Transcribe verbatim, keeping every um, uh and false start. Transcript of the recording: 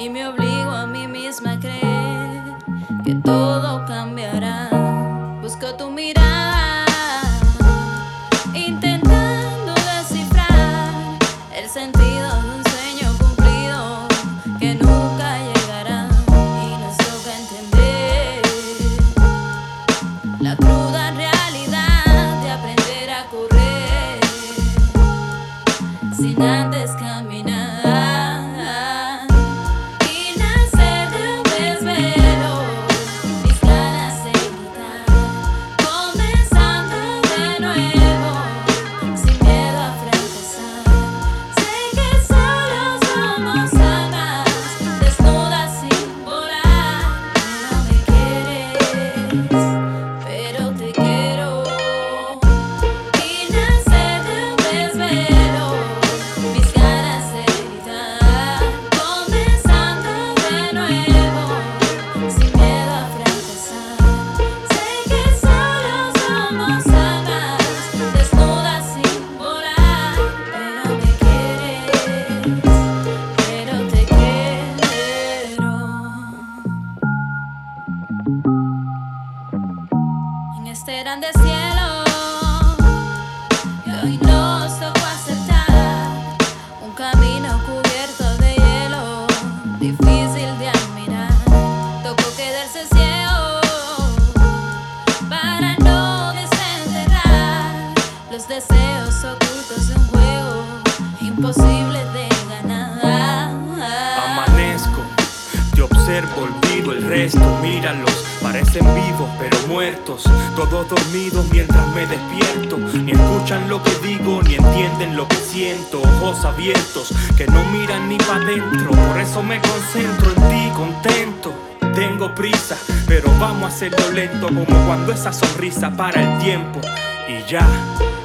y me obligo a mí misma a creer que todo cambiará. Busco tu mirada, intentando descifrar el sentido de un sueño cumplido que nunca llegará, y nos toca entender la cruda realidad de aprender a correr sin antes caminar. En este grande cielo, y hoy nos tocó aceptar un camino cubierto de hielo, difícil de admirar. Tocó quedarse ciego para no desenterrar los deseos ocultos de un juego imposible de ganar. Amanezco, te observo, olvido el resto, míralos, parecen vivos pero muertos, todos dormidos mientras me despierto. Ni escuchan lo que digo, ni entienden lo que siento. Ojos abiertos que no miran ni pa' dentro, por eso me concentro en ti, contento. Tengo prisa, pero vamos a hacerlo lento, como cuando esa sonrisa para el tiempo. Y ya